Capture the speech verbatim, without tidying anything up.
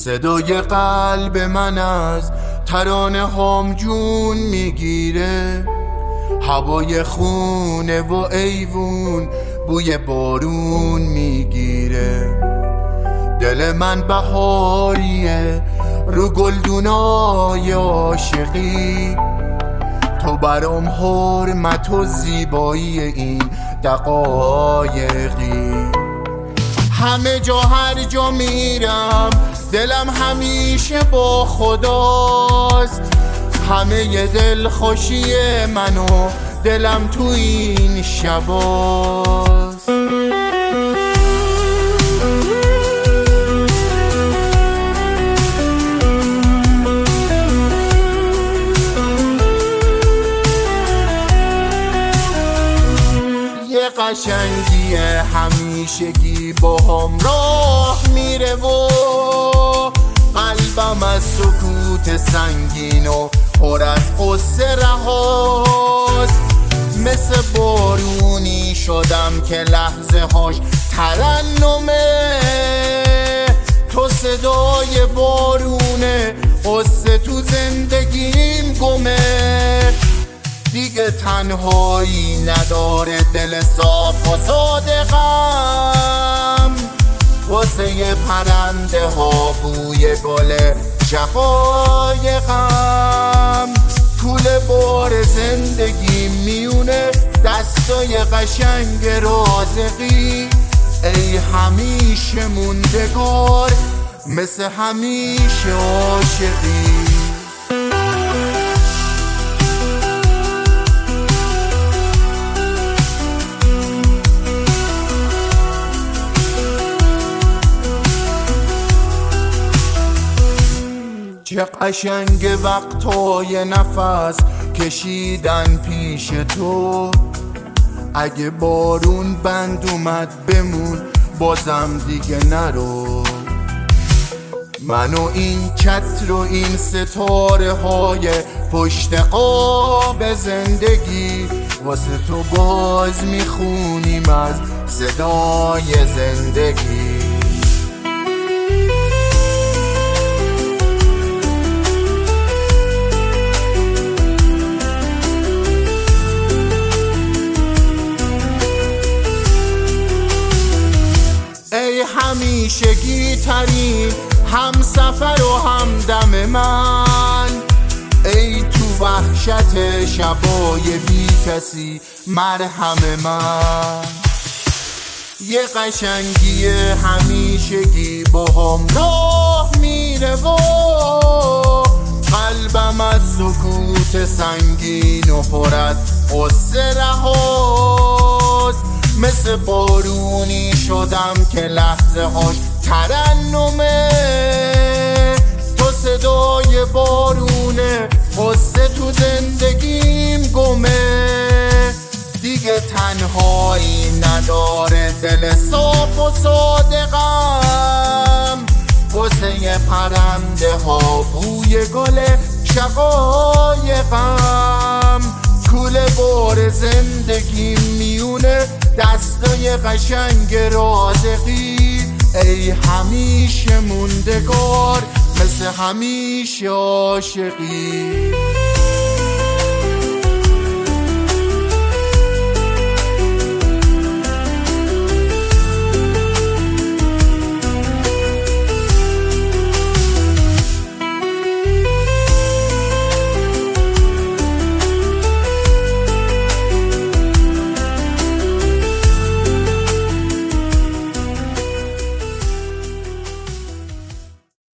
صدای قلب من از ترانه هام جون میگیره، هوای خونه و ایوون بوی بارون میگیره. دل من بهاریه رو گلدونای عاشقی، تو برام حرمت و زیبایی این دقایقی. همه جا هر جا میرم دلم همیشه با خداست، همه دل خوشی منو دلم تو این شباست. یه قشنگی همیشگی با هم راه میره و قلبم از سکوت سنگین و پر از قصه رهاست. مثل بارونی شدم که لحظه هاش ترنمه، تو صدای بارونه قصه تو زندگیم گمه. دیگه تنهایی نداره دل صاف و صادقم، واسه پرنده ها بوی گل شقایقم. طول بار زندگی میونه دستای قشنگ رازقی، ای همیشه موندگار مثل همیشه عاشقی. چه قشنگ وقتای نفس کشیدن پیش تو، اگه بارون بند اومد بمون بازم دیگه نرو. من و این چتر و این ستاره های پشت قاب زندگی، واسه تو باز میخونیم از صدای زندگی. ای همیشگی ترین هم سفر و هم دم من، ای تو وحشت شبای بی کسی مرهم من. یه قشنگی همیشگی با هم راه میره و قلبم از سکوت سنگین و پر از قصه رهاست. مثل بارونی شدم که لحظه هاش ترنمه، تو صدای بارونه قصه تو زندگیم گمه. دیگه تنهایی نداره دل صاف و صادقم، واسه پرنده ها بوی گل شقایقم. طول بار زندگی میونه دستای قشنگ رازقی، ای همیشه موندگار مثل همیشه عاشقی.